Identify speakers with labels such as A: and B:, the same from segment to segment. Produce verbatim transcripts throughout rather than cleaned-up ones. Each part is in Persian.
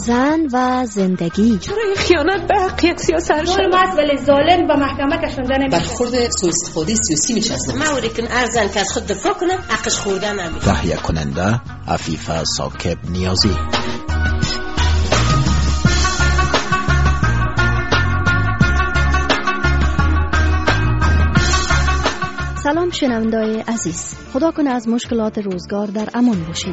A: زن و زندگی.
B: چرا این خیانت به حق یک سیاست شد؟
C: ظلم ولی ظالم به محکمه کشونده نمیشه.
D: برخورد سوء استفاده سیاسی میشه اصلا.
E: موری که ارزن که از خود دفاع کنه حقش خوردن نمیشه.
F: تهیه کننده عفیفه ساکب نیازی.
A: سلام شنوندای عزیز، خدا کنه از مشکلات روزگار در امان باشین.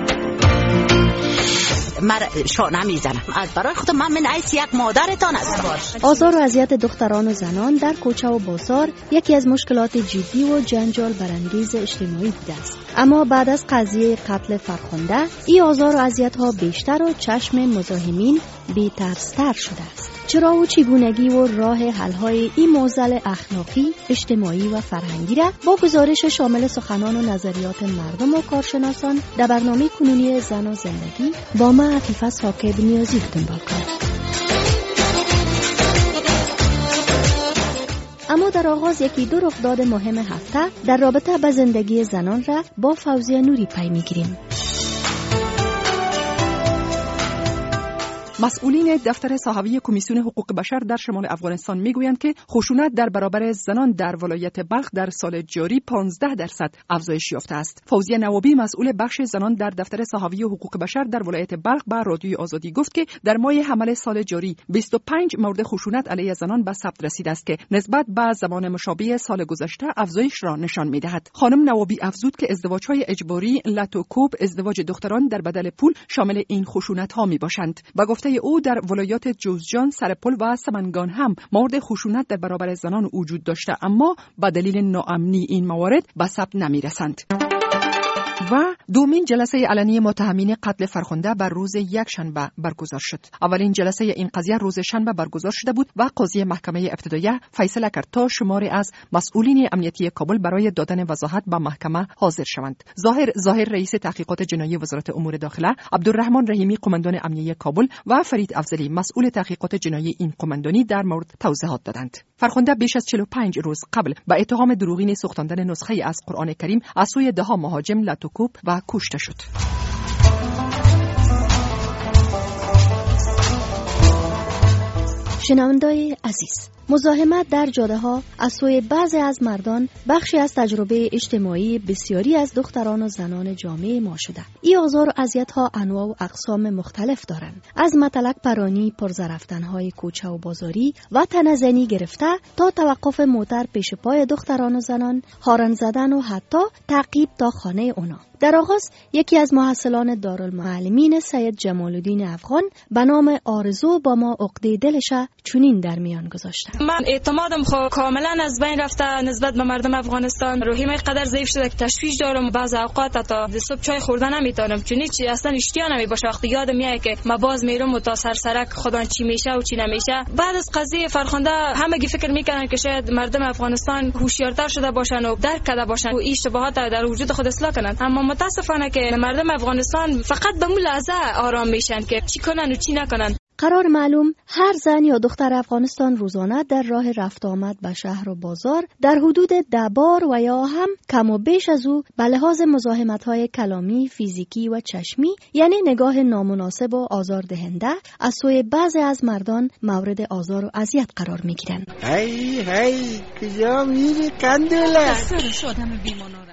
G: من شانه میزنم از برای خودم، من من ایس یک مادرتان هستم.
A: آزار و اذیت دختران و زنان در کوچه و بازار یکی از مشکلات جدی و جنجال برانگیز اجتماعی بوده است. اما بعد از قضیه قتل فرخنده، این آزار و اذیت ها بیشتر و چشم مزاحمین بی‌ترستر شده است. چرا و چگونگی و راه حل های این معضل اخلاقی، اجتماعی و فرهنگی را با گزارش شامل سخنان و نظریات مردم و کارشناسان در برنامه کنونی زن و زندگی با من عفیفه ساکب نیازی دنبال کنید. اما در آغاز یکی دو رخداد مهم هفته در رابطه با زندگی زنان را با فوزیه نوری پی میگیریم.
H: مسئولین دفتر صحوی کمیسیون حقوق بشر در شمال افغانستان میگویند که خشونت در برابر زنان در ولایت بلخ در سال جاری پانزده درصد افزایش یافته است. فوزیه نوابی مسئول بخش زنان در دفتر صحوی حقوق بشر در ولایت بلخ به رادیوی آزادی گفت که در ماه حمل سال جاری بیست و پنج مورد خشونت علیه زنان به ثبت رسیده است که نسبت به زمان مشابه سال گذشته افزایش را نشان می‌دهد. خانم نوابی افزود که ازدواج‌های اجباری، لاتوکوب، ازدواج دختران در بدل پول شامل این خشونت‌ها می‌باشند. با گفته او در ولایات جوزجان، سرپل و سمنگان هم مورد خشونت در برابر زنان وجود داشته، اما به دلیل ناامنی این موارد به ثبت نمی‌رسند. و دومین جلسه علنی متهمین قتل فرخنده بر روز یک شنبه برگزار شد. اولین جلسه این قضیه روز شنبه برگزار شده بود و قاضی محکمه ابتداییه فیصله کرد تا شماری از مسئولین امنیتی کابل برای دادن وضاحت به محکمه حاضر شوند. ظاهر ظاهر رئیس تحقیقات جنایی وزارت امور داخله، عبدالرحمن رحیمی قماندان امنیه کابل و فرید افضلی مسئول تحقیقات جنایی این قماندانی در مورد توضیحات دادند. فرخنده بیش از چهل و پنج روز قبل به اتهام دروغین سوختاندن نسخه از قرآن کریم از سوی ده ها مهاجم لاتوکوب و کشته شد.
A: شنوندای عزیز، مزاحمت در جاده ها از سوی بعضی از مردان بخشی از تجربه اجتماعی بسیاری از دختران و زنان جامعه ما شده. این آزار و اذیت ها انواع و اقسام مختلف دارند، از مطلق پرانی، پرزرفتن های کوچه و بازاری و تنزنی گرفته تا توقف موتر پیش پای دختران و زنان، هارن زدن و حتی تعقیب تا خانه اونا. در آغاز یکی از محصلان دارالمعلمین سید جمال الدین افغان به نام آرزو با ما عقده دلش چنین در میان گذاشته.
I: من اعتمادم خو کاملا از بین رفته نسبت به مردم افغانستان. روحیم قدر ضعیف شده که تشویش دارم، بعض اوقات حتی صبح چای خوردن نمیتونم، چون هیچ اصلا اشتیا نمیباشه. وقتی یادم میاد که ما باز میرم و تا سرسرک خدا چی میشه و چی نمیشه. بعد از قضیه فرخنده همگی فکر میکنن که شاید مردم افغانستان هوشیارتر شده باشن و درک کرده باشن و این اشتباهات در وجود خود اصلاح کنن. اما متاسفانه که مردم افغانستان فقط به اون لحظه آرام میشن که چی کنن و چی نکنن.
A: قرار معلوم هر زن یا دختر افغانستان روزانه در راه رفت آمد به شهر و بازار در حدود ده بار و یا هم کم و بیش از او به لحاظ مزاحمت‌های کلامی، فیزیکی و چشمی، یعنی نگاه نامناسب و آزاردهنده از سوی بعضی از مردان مورد آزار و اذیت قرار می‌گیرند.
J: هی هی کجا میری قندوله؟
B: سر شدم بیماناره.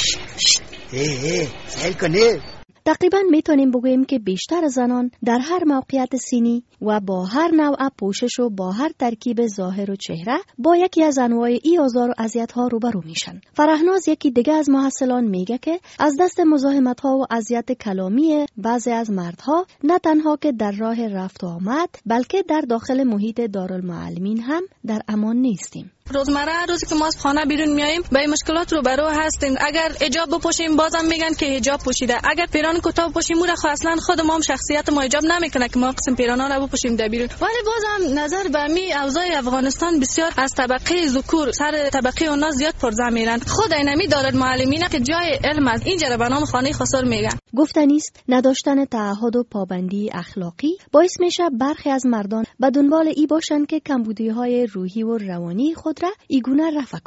J: هی هی سیل کنه.
A: تقریبا میتونیم بگوییم که بیشتر زنان در هر موقعیت سینی و با هر نوع پوشش و با هر ترکیب ظاهر و چهره با یکی از انواع ای آزار و اذیت‌ها روبرو میشن. فرهناز یکی دیگه از محصلان میگه که از دست مزاحمت‌ها و اذیت کلامی بعضی از مردها نه تنها که در راه رفت و آمد بلکه در داخل محیط دارالمعلمین هم در امان نیستیم.
I: روزمره روزی که ما از خانه بیرون میاییم با این مشکلات روبرو هستیم. اگر حجاب بپوشیم بازم میگن که حجاب پوشیده، اگر پیران کوتاه بپوشیم اون خو اصلا خود ما هم شخصیت ما حجاب نمیکنه که ما قسم پیرانا رو بپوشیم در بیرون. ولی بازم نظر به می اوضاع افغانستان بسیار از طبقه ذکور سر طبقه اونا زیاد پرزه میرن. خود اینمی دارد معلمینه که جای علم از اینجا به نام خانه خسر میگن.
A: گفتنی است نداشتن تعهد و پابندی اخلاقی باعث میشه برخی از مردان به دنبال ای باشند که کمبودی‌های روحی و روانی خود را ایگونه رفع کنند.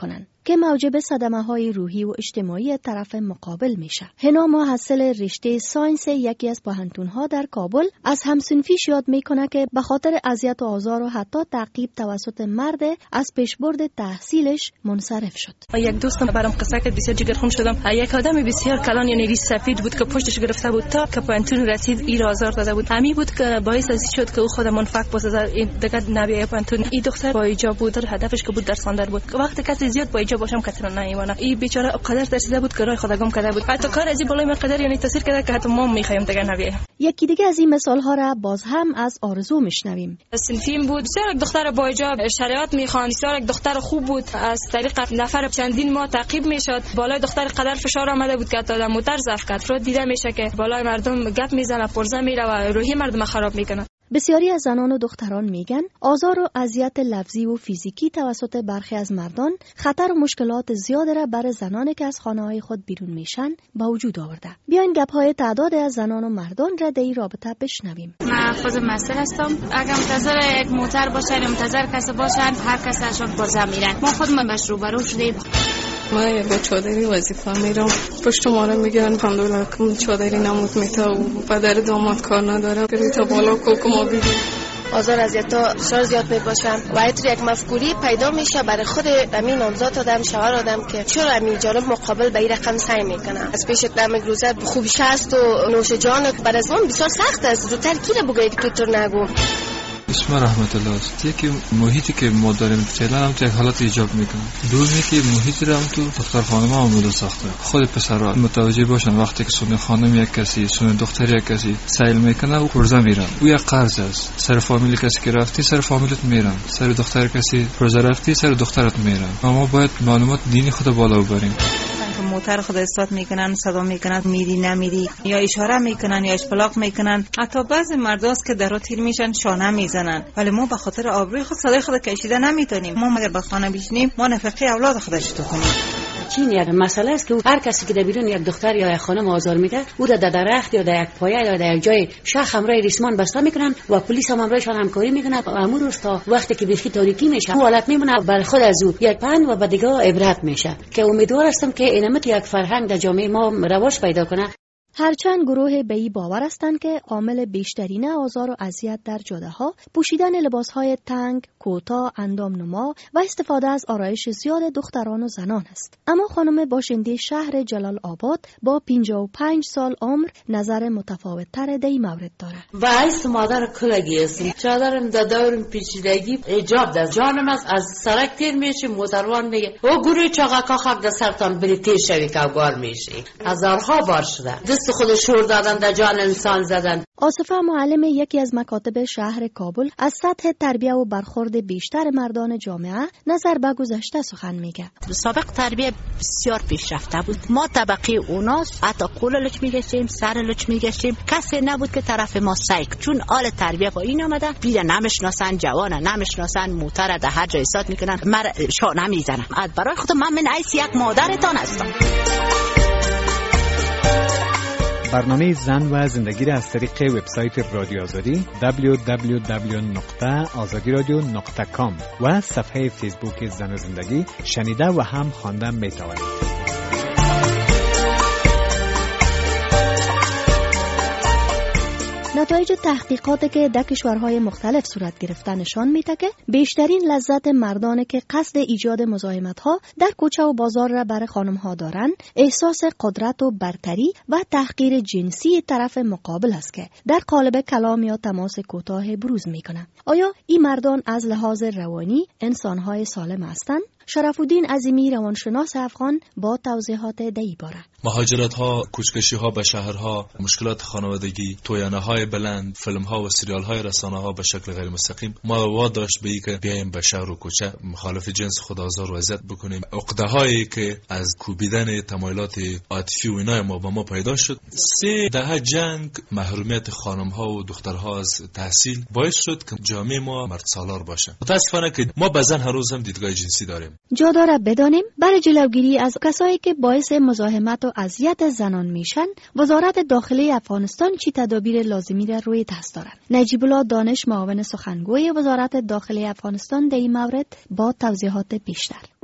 A: که موجب صدمه‌های روحی و اجتماعی طرف مقابل میشه. هنا محصل رشته ساینس یکی از پوهنتون‌ها در کابل از همسنفیش یاد میکنه که به خاطر اذیت و آزار و حتی تعقیب توسط مرد از پیشبرد تحصیلش منصرف شد.
I: یک دوستم برام قصه کرد، بسیار جگرخون شدم. یک آدم بسیار کلان یعنی ریش سفید بود که پشتش گرفته بود تا که پوهنتون رسید این آزار داده بود. همین بود که باعث از شد که او خود منفعت بسازه. دیگه نبیه پوهنتون. این دختر با حجاب بود، هدفش که بود درس خواندن بود. وقتی کسی زیاد با حجاب باشم کسی رو نمیمونه. این بیچاره قدر ترسیده بود که راه خود گم کرده بود. حتی کار از این بالای قدر یعنی تاثیر کرده که حتی ما میخوایم دیگه نبیه.
A: یکی دیگه از این مثال ها را باز هم از آرزو میشنویم.
I: سنفیم بود، بسیار یک دختر با حجاب شریعت میخوان، بسیار یک دختر خوب بود. از طریق نفر چندین ماه تعقیب میشد. بالای دختر قدر فشار آمده بود که حتی آدم موتر ضعف کرد. رو دیده میشه که بالای مردم گپ میزنه، پرزه میره و روحی مردم خراب میکنه.
A: بسیاری از زنان و دختران میگن آزار و اذیت لفظی و فیزیکی توسط برخی از مردان خطر و مشکلات زیاد را بر زنانی که از خانه‌های خود بیرون میشن با وجود آورده. بیاین گپ‌های تعداد از زنان و مردان را در این رابطه بشنویم.
K: من خود مسئول هستم. اگه منتظر یک موتر باشن یا منتظر کسی باشن، هر کس اشون پرزه میرن. ما خود من باش روبرو شدیم.
B: ما با چادری وظیفه میرم، پشت ما رو میگیرن. الحمدلله که چادری نمود میتا و پدر داماد کار نداره که تا بالا کوک ما بگیم.
L: آزار اذیت‌ها بسیار زیاد میباشن و اینطور یک مفکوری پیدا میشه برای خود همین نامزاد آدم، شوهر آدم که چرا همین جانب مقابل به این رقم سعی میکنه. از پیش دم روزه خوبیش هست و نوش جان برای از اون بسیار سخت است. زودتر کی رو بگوید که تو نگو.
M: اسم رحمت الله است. یکی محیطی که ما داریم فعلا هم تو یک حالت ایجاب میکنه. دومی که محیط رو هم تو دختر خانم هم مدل ساخته. خود پسرها متوجه باشن وقتی که سون خانم یک کسی، سون دختر یک کسی سیل میکنه و پرزه میرن. او یک قرض است. سر فامیل کسی که رفتی سر فامیلت میرن. سر دختر کسی پرزه رفتی سر دخترت میرن. ما باید معلومات دینی خود بالا ببریم.
N: موتر خود استاد میکنن، صدا میکنن، میری نمیری، یا اشاره میکنن یا اشپلاق میکنن. حتی بعضی مرداست که درو تیر میشن، شانه میزنن، ولی ما به خاطر آبروی خود صدای خود کشیده نمیتونیم. ما مگر به خانه بشینیم، ما نفقه اولاد خودش تو کنیم.
O: چین یک مسئله است که هر کسی که در بیرون یک دختر یا یک خانم آزار میده، او را در درخت یا در یک پایه یا در یک جای شاخ همراه ریسمان بسته میکنن و پلیس هم همراهشان همکاری میکنه. امور است تا وقتی که بیخی تاریکی میشه، او حالت میمونه بر خود از او یک پند و به دیگه عبرت میشه. که امیدوار هستم که اینمت یک فرهنگ در جامعه ما رواج پیدا کنه.
A: هرچند گروه به این باور هستند که عامل بیشترین آزار و اذیت در جاده‌ها پوشیدن لباس‌های تنگ، کوتاه، اندامنما و استفاده از آرایش زیاد دختران و زنان است. اما خانم باشنده شهر جلال آباد با پنجاه و پنج سال عمر نظر متفاوت‌تر در این مورد دارد.
P: وایس مادر کلگی هستم. چادرم در دورم پیچیدگی ایجاب در جانم است. از سرک تیر میشی، موتروان میگه او گروه چاقا خاک در سرتان بری تیر شوی که گار میشی. هزارها بار شده. خودش شور دادن در جان انسان زدن.
A: آصفه معلم یکی از مکاتب شهر کابل از سطح تربیه و برخورد بیشتر مردان جامعه نظر به گذشته سخن میگه.
G: سابق تربیه بسیار پیشرفته بود. ما طبقه اوناست، حتی قوللچ میگشتیم، سرلچ میگشتیم، کسی نبود که طرف ما سایک. چون آل تربیه با این آمده، پیره نمیشناسن، جوانه نمیشناسن، موتر در هر جای استاد میکنن، مر شانه میزنن. از برای خودم من من عیس یک مادرتان هستم.
Q: برنامه زن و زندگی را از طریق وبسایت رادیو آزادی دبلیو دبلیو دبلیو نقطه آزادی رادیو نقطه کام و صفحه فیسبوک زن و زندگی شنیده و هم خوانده میتوانید.
A: نتایج تحقیقاتی که در کشورهای مختلف صورت گرفته نشان میده که بیشترین لذت مردانی که قصد ایجاد مزاحمت‌ها در کوچه و بازار را برای خانم‌ها دارند، احساس قدرت و برتری و تحقیر جنسی طرف مقابل است که در قالب کلام یا تماس کوتاه بروز میکنند. آیا این مردان از لحاظ روانی انسان‌های سالم هستند؟ شرف‌الدین عظیمی روانشناس افغان با توضیحات دهی باره.
R: مهاجرت ها، کوچکشی ها به شهرها، مشکلات خانوادگی، تویانه های بلند، فیلم ها و سریال های رسانه ها به شکل غیر مستقیم ما واداشت به اینکه بیایم به شهر و کوچه مخالف جنس خود آزار و اذیت بکنیم. عقده هایی که از کوبیدن تمایلات عاطفی و اینا ما با ما پیدا شد. سه دهه جنگ، محرومیت خانم ها و دخترها از تحصیل باعث شد که جامعه ما مرد سالار باشه. متاسفانه که ما بعضن هر روز هم دیدگاه جنسی داریم.
A: جا داره بدانیم برای جلوگیری از کسایی که باعث مزاحمت و اذیت زنان میشن، وزارت داخلی افغانستان چی تدابیر لازمی را روی دست دارد. نجیب الله دانش، معاون سخنگوی وزارت داخلی افغانستان در این مورد با توضیحات بیشتر.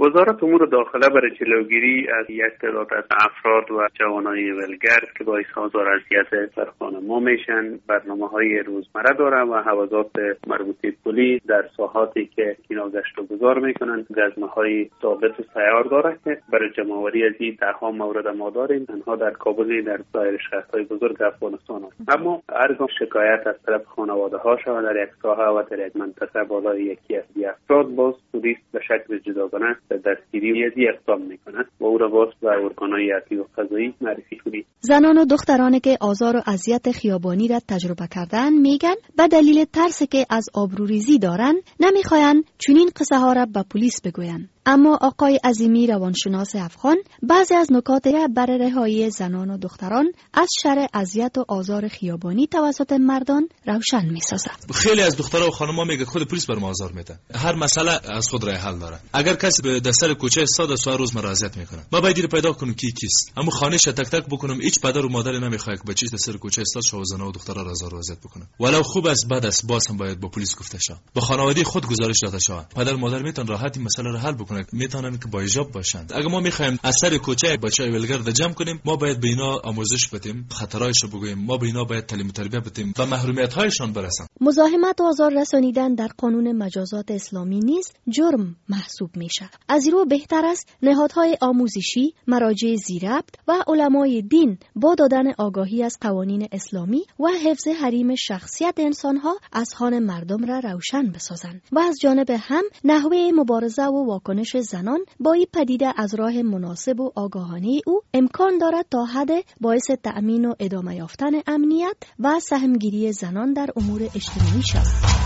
S: وزارت امور داخله برای جلوگیری از یک تعداد از افراد و جوانای ولگرد که باعث آزار و اذیت بر خانم‌ها میشن برنامه‌های روزمره داره و حوزات مربوطه پلیس در ساحاتی که اینا گشت و گذار میکنن گزمه‌های ثابت و سیار داره که برای جمع‌آوری از این ده‌ها مورد ما داریم. تنها در کابل در سایر شهرهای بزرگ افغانستان است. اما هرگاه شکایت از طرف خانواده‌ها شود در یک ساحه و در یک منطقه بالای یکی از دی افراد، باز پلیس به شکل جداگانه دستگیری از اقدام میکنه و او را باز به ارگان‌های عدلی و قضایی معرفی کنید.
A: زنان و دخترانی که آزار و اذیت خیابانی را تجربه کردن میگن به دلیل ترس که از آبروریزی دارن نمیخواین چنین قصه ها را به پلیس بگوین. اما آقای عظیمی روانشناس افغان بعضی از نکات را برای رهایی زنان و دختران از شر اذیت و آزار خیابانی توسط مردان روشن می‌سازد.
R: خیلی از دخترها و خانم‌ها میگه خود پلیس بر ما آزار میده. هر مسئله از خود راه حل داره. اگر کسی به دستر کوچه استاد سوار روز مرا اذیت میکنه، ما باید دیر پیدا کنیم کی کیست. اما خانه‌ش تک تک بکنم، هیچ پدر و مادر نمیخواد که بچه‌ش دستر کوچه استاد شو زنا و دخترها را آزار و اذیت بکنه. ولو خوب است بعد از باز هم باید با پلیس گفته شه. با خانواده خود گزارش داده شه. پدر مادر میتونن راحت این مسئله را حل بکنن. میتونن که با ایجاب باشند. اگر ما میخوایم اثر کوچه بچهای ولگرد جمع کنیم، ما باید به اینا آموزش بدیم، خطرایش بگوییم، ما به اینا باید تعلیم و تربیت بدیم و محرومیت هایشان برسن.
A: مزاحمت و آزار رسانیدن در قانون مجازات اسلامی نیز جرم محسوب میشه. از این رو بهتر است نهادهای آموزشی، مراجع زیربط و علمای دین با دادن آگاهی از قوانین اسلامی و حفظ حریم شخصیت انسانها اذهان مردم را روشن بسازند و از جانب هم نحوه مبارزه و واکنش زنان با این پدیده از راه مناسب و آگاهانه او امکان دارد تا حد باعث تأمین و ادامه یافتن امنیت و سهمگیری زنان در امور اجتماعی شود.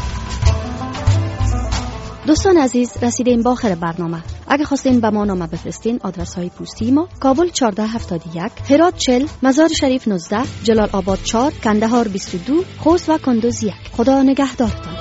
A: دوستان عزیز، رسیدیم به آخر برنامه. اگه خواستین به ما نامه بفرستین، آدرس های پستی ما: کابل چهارده هفتاد و یک، هرات چهل، مزار شریف نوزده، جلال آباد چهار، کندهار بیست و دو، خوست و کندوز یک. خدا نگهدارتان.